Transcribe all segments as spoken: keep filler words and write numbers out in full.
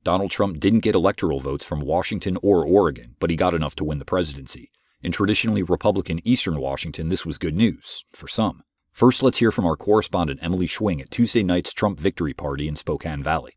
Donald Trump didn't get electoral votes from Washington or Oregon, but he got enough to win the presidency. In traditionally Republican Eastern Washington, this was good news, for some. First, let's hear from our correspondent Emily Schwing at Tuesday night's Trump Victory Party in Spokane Valley.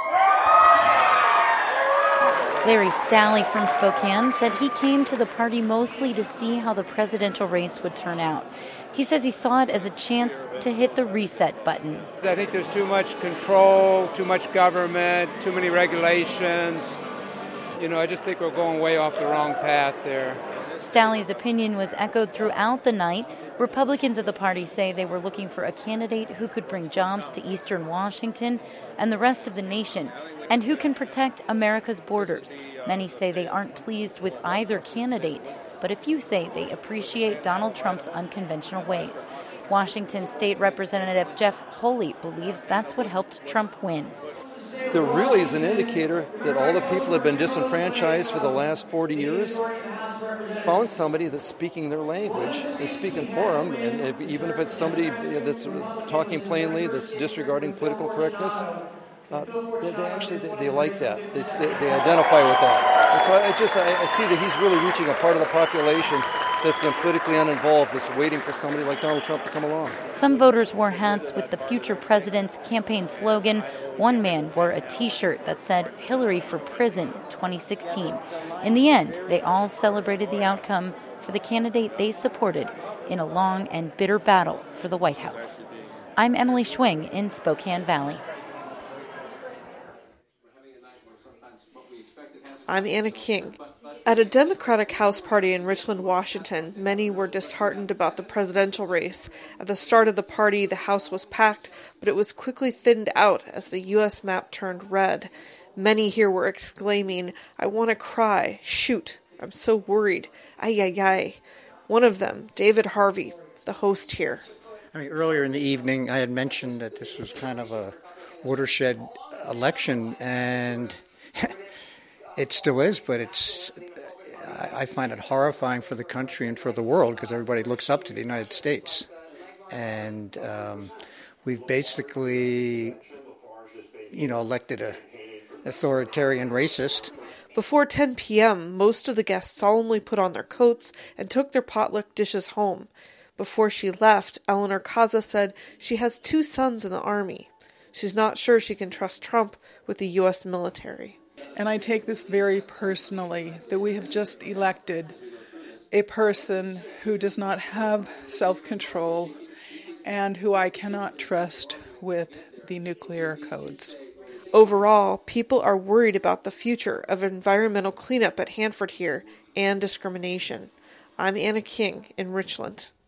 Larry Stalley from Spokane said he came to the party mostly to see how the presidential race would turn out. He says he saw it as a chance to hit the reset button. I think there's too much control, too much government, too many regulations. You know, I just think we're going way off the wrong path there. Stalley's opinion was echoed throughout the night. Republicans at the party say they were looking for a candidate who could bring jobs to Eastern Washington and the rest of the nation, and who can protect America's borders. Many say they aren't pleased with either candidate, but a few say they appreciate Donald Trump's unconventional ways. Washington State Representative Jeff Holy believes that's what helped Trump win. There really is an indicator that all the people that have been disenfranchised for the last forty years found somebody that's speaking their language, is speaking for them, and if, even if it's somebody that's talking plainly, that's disregarding political correctness, uh, they, they actually they, they like that. They, they, they identify with that. And so I just I, I see that he's really reaching a part of the population that's been politically uninvolved, that's waiting for somebody like Donald Trump to come along. Some voters wore hats with the future president's campaign slogan. One man wore a T-shirt that said Hillary for Prison twenty sixteen. In the end, they all celebrated the outcome for the candidate they supported in a long and bitter battle for the White House. I'm Emily Schwing in Spokane Valley. I'm Anna King. At a Democratic House party in Richland, Washington, many were disheartened about the presidential race. At the start of the party, the House was packed, but it was quickly thinned out as the U S map turned red. Many here were exclaiming, "I want to cry. Shoot. I'm so worried. Ay, ay, ay." One of them, David Harvey, the host here. I mean, earlier in the evening, I had mentioned that this was kind of a watershed election, and it still is, but it's, I find it horrifying for the country and for the world because everybody looks up to the United States. And um, we've basically, you know, elected a authoritarian racist. Before ten p.m., most of the guests solemnly put on their coats and took their potluck dishes home. Before she left, Eleanor Kaza said she has two sons in the Army. She's not sure she can trust Trump with the U S military. And I take this very personally, that we have just elected a person who does not have self-control and who I cannot trust with the nuclear codes. Overall, people are worried about the future of environmental cleanup at Hanford here and discrimination. I'm Anna King in Richland.